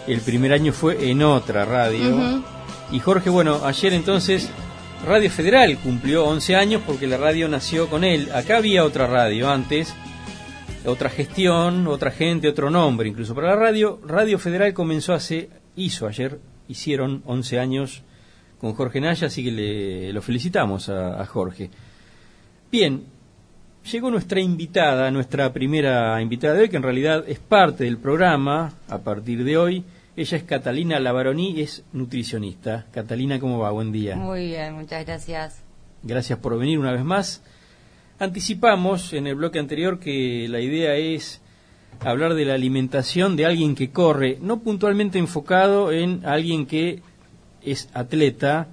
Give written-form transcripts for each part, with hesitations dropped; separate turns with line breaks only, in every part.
El primer año fue en otra radio. Y Jorge, bueno, ayer entonces Radio Federal cumplió 11 años porque la radio nació con él. Acá había otra radio antes, otra gestión, otra gente, otro nombre incluso. Para la radio, Radio Federal hicieron 11 años con Jorge Naya, así que lo felicitamos a Jorge. Bien, llegó nuestra invitada, nuestra primera invitada de hoy, que en realidad es parte del programa a partir de hoy. Ella es Catalina Lavaroní, es nutricionista. Catalina, ¿cómo va? Buen día.
Muy bien, muchas gracias.
Gracias por venir una vez más. Anticipamos en el bloque anterior que la idea es hablar de la alimentación de alguien que corre, no puntualmente enfocado en alguien que es atleta,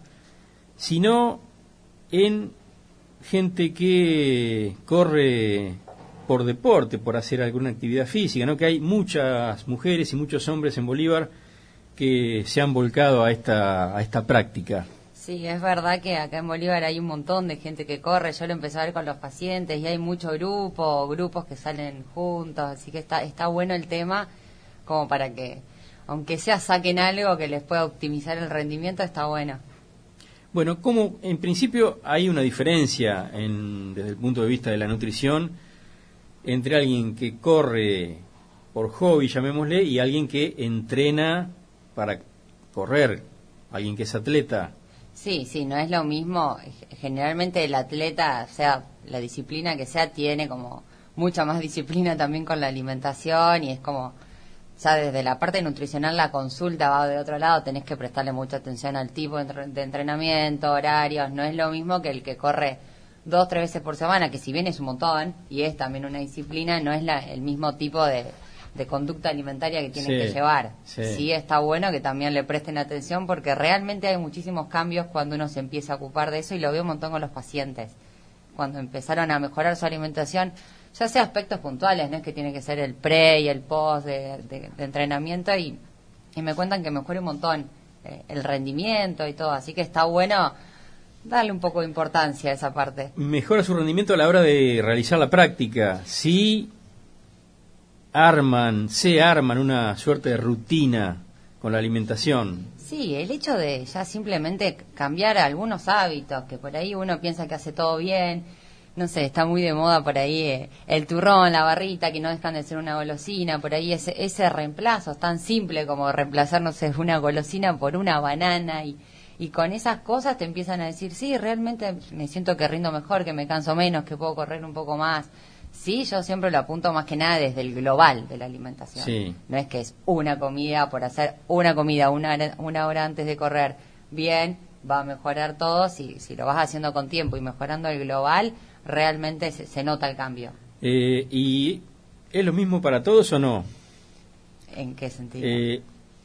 sino en gente que corre por deporte, por hacer alguna actividad física, ¿no? Que hay muchas mujeres y muchos hombres en Bolívar que se han volcado a esta práctica.
Sí, es verdad que acá en Bolívar hay un montón de gente que corre. Yo lo empecé a ver con los pacientes y hay muchos grupos que salen juntos, así que está bueno el tema, como para que, aunque sea saquen algo que les pueda optimizar el rendimiento, está bueno.
Bueno, como en principio hay una diferencia desde el punto de vista de la nutrición entre alguien que corre por hobby, llamémosle, y alguien que entrena para correr, alguien que es atleta.
Sí, no es lo mismo. Generalmente el atleta, sea la disciplina que sea, tiene como mucha más disciplina también con la alimentación, y es como, ya desde la parte nutricional la consulta va de otro lado, tenés que prestarle mucha atención al tipo de entrenamiento, horarios. No es lo mismo que el que corre 2-3 veces por semana, que si bien es un montón y es también una disciplina, no es el mismo tipo de conducta alimentaria que tienen que llevar. Sí, está bueno que también le presten atención, porque realmente hay muchísimos cambios cuando uno se empieza a ocupar de eso, y lo veo un montón con los pacientes. Cuando empezaron a mejorar su alimentación, ya sea aspectos puntuales, no es que tiene que ser el pre y el post de entrenamiento, y me cuentan que mejora un montón el rendimiento y todo, así que está bueno darle un poco de importancia a esa parte.
Mejora su rendimiento a la hora de realizar la práctica. Sí, se arman una suerte de rutina con la alimentación.
Sí, el hecho de ya simplemente cambiar algunos hábitos, que por ahí uno piensa que hace todo bien. No sé, está muy de moda por ahí el turrón, la barrita, que no dejan de ser una golosina. Por ahí ese reemplazo es tan simple como reemplazar, no sé, una golosina por una banana, y con esas cosas te empiezan a decir, sí, realmente me siento que rindo mejor, que me canso menos, que puedo correr un poco más. Sí, yo siempre lo apunto más que nada desde el global de la alimentación.
Sí.
No es que es una comida por hacer una comida una hora antes de correr. Bien, va a mejorar todo. Si lo vas haciendo con tiempo y mejorando el global, realmente se nota el cambio.
¿Y es lo mismo para todos o no?
¿En qué sentido?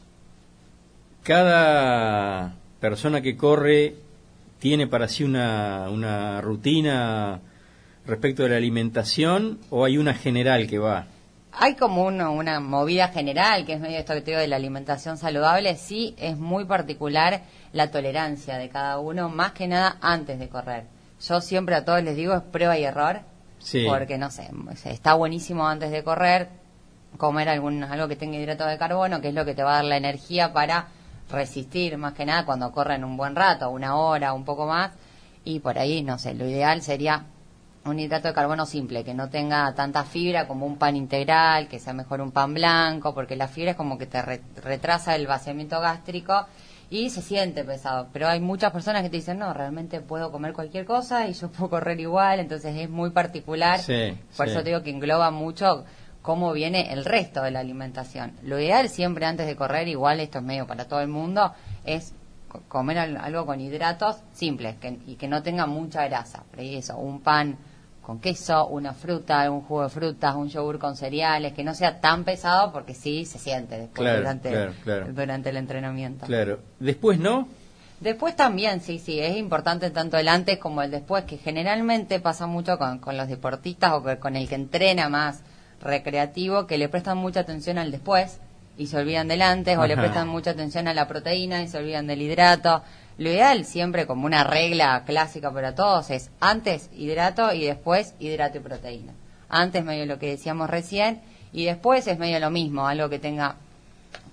Cada persona que corre tiene para sí una rutina respecto de la alimentación, ¿o hay una general que va?
Hay como una movida general, que es medio esto que te digo de la alimentación saludable. Sí, es muy particular la tolerancia de cada uno, más que nada antes de correr. Yo siempre a todos les digo, es prueba y error,
sí.
Porque, no sé, está buenísimo antes de correr comer algo que tenga hidrato de carbono, que es lo que te va a dar la energía para resistir, más que nada cuando corren un buen rato, una hora, un poco más, y por ahí, no sé, lo ideal sería un hidrato de carbono simple, que no tenga tanta fibra, como un pan integral, que sea mejor un pan blanco, porque la fibra es como que te retrasa el vaciamiento gástrico y se siente pesado. Pero hay muchas personas que te dicen, no, realmente puedo comer cualquier cosa y yo puedo correr igual, entonces es muy particular. Por eso te digo que engloba mucho cómo viene el resto de la alimentación. Lo ideal siempre antes de correr, igual esto es medio para todo el mundo, es comer algo con hidratos simples y que no tenga mucha grasa. Por ahí eso, un pan con queso, una fruta, un jugo de frutas, un yogur con cereales, que no sea tan pesado, porque sí se siente después durante el entrenamiento.
Claro. ¿Después no?
Después también, sí, es importante tanto el antes como el después, que generalmente pasa mucho con los deportistas o con el que entrena más recreativo, que le prestan mucha atención al después y se olvidan del antes, o le prestan mucha atención a la proteína y se olvidan del hidrato. Lo ideal siempre, como una regla clásica para todos, es antes hidrato y después hidrato y proteína. Antes medio lo que decíamos recién y después es medio lo mismo, algo que tenga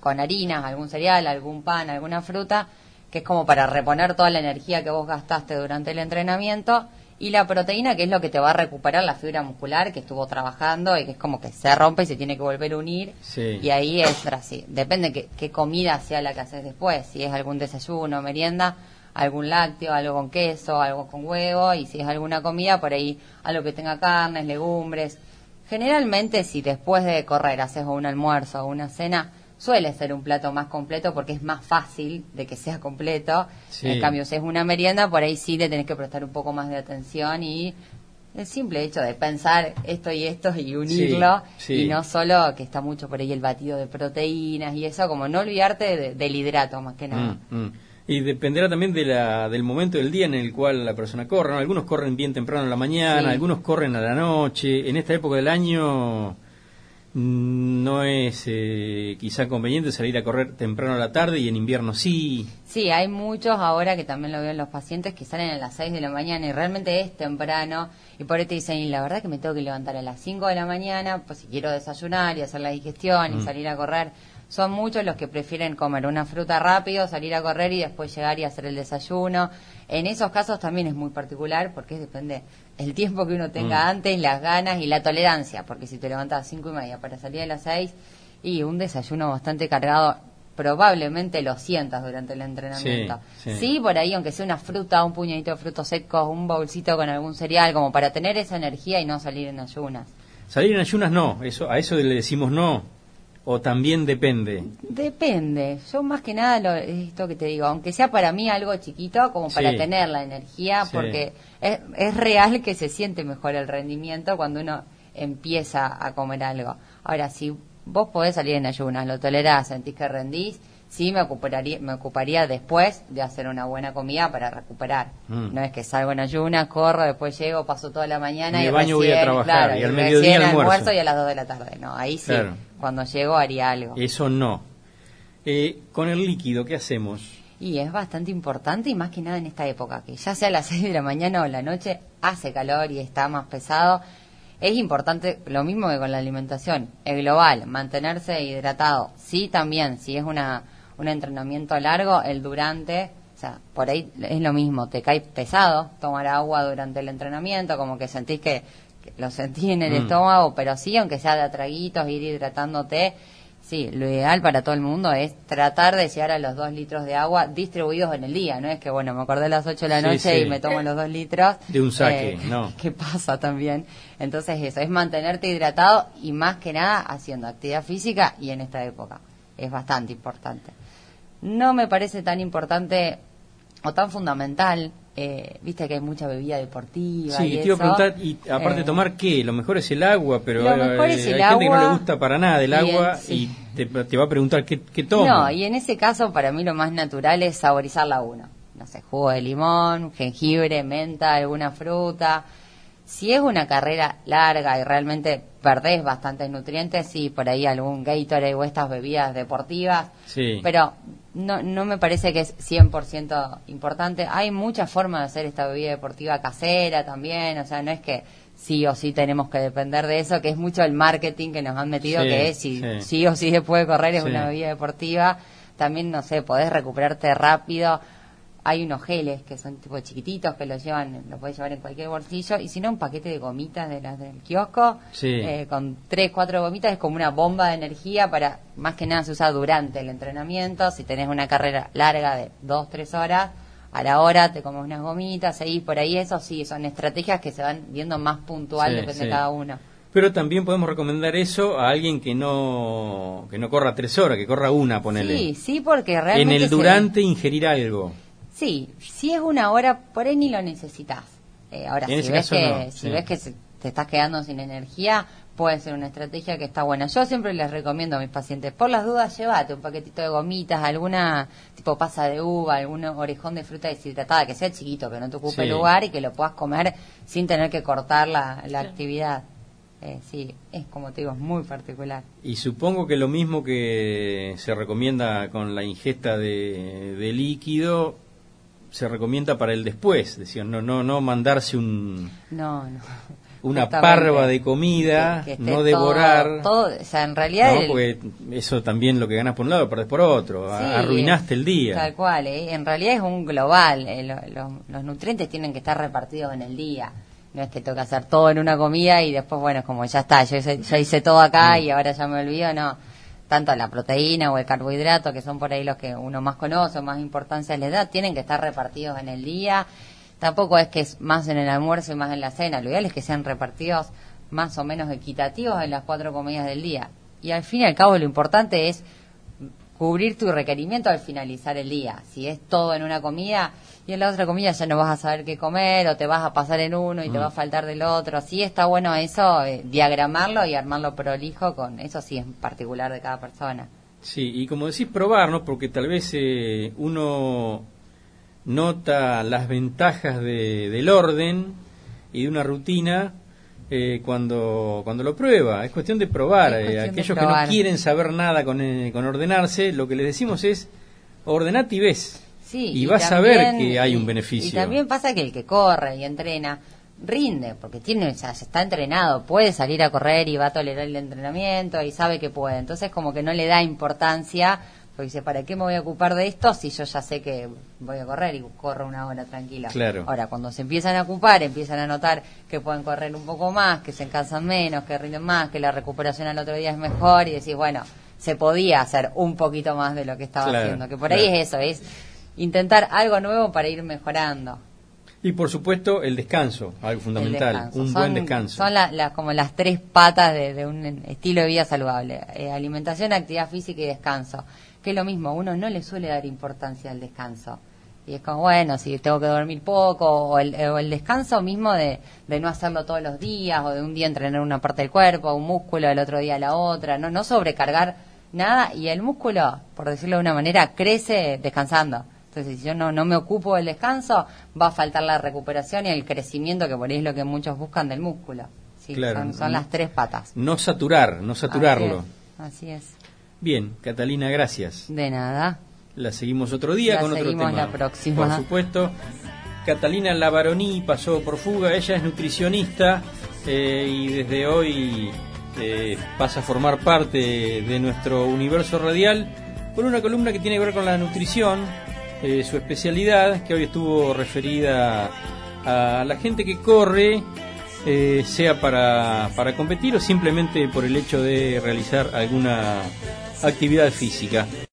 con harinas, algún cereal, algún pan, alguna fruta, que es como para reponer toda la energía que vos gastaste durante el entrenamiento, y la proteína, que es lo que te va a recuperar la fibra muscular que estuvo trabajando y que es como que se rompe y se tiene que volver a unir.
Sí.
Y ahí entra, sí. Depende qué comida sea la que haces después. Si es algún desayuno, merienda, algún lácteo, algo con queso, algo con huevo. Y si es alguna comida, por ahí algo que tenga carnes, legumbres. Generalmente, si después de correr haces un almuerzo o una cena, suele ser un plato más completo porque es más fácil de que sea completo.
Sí.
En cambio, si es una merienda, por ahí sí le tenés que prestar un poco más de atención y el simple hecho de pensar esto y unirlo,
sí.
Y no solo que está mucho por ahí el batido de proteínas y eso, como no olvidarte del hidrato más que nada.
Y dependerá también del momento del día en el cual la persona corre, ¿no? Algunos corren bien temprano en la mañana,
Sí.
algunos corren a la noche. En esta época del año no es quizá conveniente salir a correr temprano a la tarde, y en invierno sí.
Sí, hay muchos ahora que también lo veo en los pacientes que salen a las 6 de la mañana y realmente es temprano y por ahí te dicen, y la verdad que me tengo que levantar a las 5 de la mañana, pues si quiero desayunar y hacer la digestión y salir a correr. Son muchos los que prefieren comer una fruta rápido, salir a correr y después llegar y hacer el desayuno. En esos casos también es muy particular porque depende el tiempo que uno tenga antes, las ganas y la tolerancia, porque si te levantas a 5:30 para salir a las 6 y un desayuno bastante cargado, probablemente lo sientas durante el entrenamiento. Sí, por ahí, aunque sea una fruta, un puñadito de frutos secos, un bolsito con algún cereal, como para tener esa energía y no salir en ayunas.
Salir en ayunas no, a eso le decimos no. ¿O también depende?
Depende. Yo más que nada, esto que te digo, aunque sea para mí algo chiquito, como para tener la energía, porque es real que se siente mejor el rendimiento cuando uno empieza a comer algo. Ahora, si vos podés salir en ayunas, lo tolerás, sentís que rendís, sí me ocuparía después de hacer una buena comida para recuperar. No es que salgo en ayunas, corro, después llego, paso toda la mañana
y
y
baño, voy a trabajar,
claro,
y al mediodía
almuerzo y a las 2 de la tarde. No, ahí sí, cuando llego haría algo.
Eso no. Con el líquido, ¿qué hacemos?
Y es bastante importante y más que nada en esta época, que ya sea a las 6 de la mañana o la noche, hace calor y está más pesado. Es importante, lo mismo que con la alimentación, el global, mantenerse hidratado. Sí, también, si es un entrenamiento largo, el durante, o sea, por ahí es lo mismo, te cae pesado tomar agua durante el entrenamiento, como que sentís que lo sentís en el estómago, pero sí, aunque sea de a traguitos, ir hidratándote. Sí, lo ideal para todo el mundo es tratar de llegar a los 2 litros de agua distribuidos en el día, no es que, bueno, me acordé a las 8 de la noche y me tomo los 2 litros.
De un saque, no.
¿Qué pasa también? Entonces eso, es mantenerte hidratado y más que nada haciendo actividad física y en esta época. Es bastante importante. No me parece tan importante o tan fundamental, viste que hay mucha bebida deportiva.
Sí, te iba a preguntar, y aparte de tomar, ¿qué? Lo mejor es el agua, pero
lo mejor es el
hay
agua,
gente que no le gusta para nada el agua
sí.
y te va a preguntar qué toma.
No, y en ese caso para mí lo más natural es saborizarla uno. No sé, jugo de limón, jengibre, menta, alguna fruta. Si es una carrera larga y realmente perdés bastantes nutrientes, sí, por ahí algún Gatorade o estas bebidas deportivas, pero no me parece que es 100% importante. Hay muchas formas de hacer esta bebida deportiva casera también, o sea, no es que sí o sí tenemos que depender de eso, que es mucho el marketing que nos han metido, que es sí o sí después de correr es una bebida deportiva. También, no sé, podés recuperarte rápido. Hay unos geles que son tipo chiquititos que lo puedes llevar en cualquier bolsillo, y si no, un paquete de gomitas de las del kiosco, con 3, 4 gomitas, es como una bomba de energía para, más que nada se usa durante el entrenamiento. Si tenés una carrera larga de 2, 3 horas, a la hora te comes unas gomitas, seguís por ahí. Eso sí, son estrategias que se van viendo más puntual, depende de cada uno.
Pero también podemos recomendar eso a alguien que no corra 3 horas, que corra una, ponele.
Sí, porque realmente
en el durante ingerir algo.
Sí, si es 1 hora, por ahí ni lo necesitas. Ahora, si ves que te estás quedando sin energía, puede ser una estrategia que está buena. Yo siempre les recomiendo a mis pacientes, por las dudas, llévate un paquetito de gomitas, alguna tipo pasa de uva, algún orejón de fruta deshidratada, que sea chiquito, que no te ocupe lugar y que lo puedas comer sin tener que cortar la actividad. Sí, es como te digo, es muy particular.
Y supongo que lo mismo que se recomienda con la ingesta de líquido, se recomienda para el después, decían, no mandarse un una parva de comida,
que
no devorar.
Todo, o sea, en realidad...
No, porque eso también lo que ganas por un lado, perdés por otro. Sí, arruinaste el día.
Tal cual, en realidad es un global. Los nutrientes tienen que estar repartidos en el día. No es que tengo que hacer todo en una comida y después, bueno, como ya está, yo hice todo acá y ahora ya me olvido, no. Tanto la proteína o el carbohidrato, que son por ahí los que uno más conoce, más importancia les da, tienen que estar repartidos en el día. Tampoco es que es más en el almuerzo y más en la cena. Lo ideal es que sean repartidos más o menos equitativos en las 4 comidas del día. Y al fin y al cabo lo importante es cubrir tu requerimiento al finalizar el día. Si es todo en una comida y en la otra comida ya no vas a saber qué comer o te vas a pasar en uno y te va a faltar del otro. Sí está bueno eso, diagramarlo y armarlo prolijo con eso sí es particular de cada persona.
Sí, y como decís, probar, ¿no? Porque tal vez uno nota las ventajas del orden y de una rutina cuando lo prueba. Es cuestión de probar. Aquellos que no quieren saber nada con ordenarse, lo que les decimos es ordenate y ves.
Sí,
y vas a ver que hay un beneficio.
Y también pasa que el que corre y entrena rinde, porque ya está entrenado, puede salir a correr y va a tolerar el entrenamiento y sabe que puede. Entonces como que no le da importancia, porque dice, ¿para qué me voy a ocupar de esto si yo ya sé que voy a correr y corro una hora tranquila?
Claro.
Ahora, cuando se empiezan a ocupar, empiezan a notar que pueden correr un poco más, que se cansan menos, que rinden más, que la recuperación al otro día es mejor y decís, bueno, se podía hacer un poquito más de lo que estaba haciendo. Que por ahí es eso, es intentar algo nuevo para ir mejorando.
Y por supuesto el descanso, algo fundamental, buen descanso.
Son como las 3 patas de un estilo de vida saludable: alimentación, actividad física y descanso. Que es lo mismo, uno no le suele dar importancia al descanso. Y es como, bueno, si tengo que dormir poco, o el descanso mismo de no hacerlo todos los días, o de un día entrenar una parte del cuerpo, un músculo, el otro día la otra, no sobrecargar nada. Y el músculo, por decirlo de una manera, crece descansando. Entonces, si yo no me ocupo del descanso, va a faltar la recuperación y el crecimiento, que por ahí es lo que muchos buscan del músculo. Sí, claro, son las 3 patas.
No saturarlo.
Así es.
Bien, Catalina, gracias.
De nada.
La seguimos otro día con otro tema.
La próxima.
Por supuesto. Catalina Lavaroní pasó por Fuga, ella es nutricionista y desde hoy pasa a formar parte de nuestro universo radial con una columna que tiene que ver con la nutrición. Su especialidad, que hoy estuvo referida a la gente que corre, sea para competir o simplemente por el hecho de realizar alguna actividad física.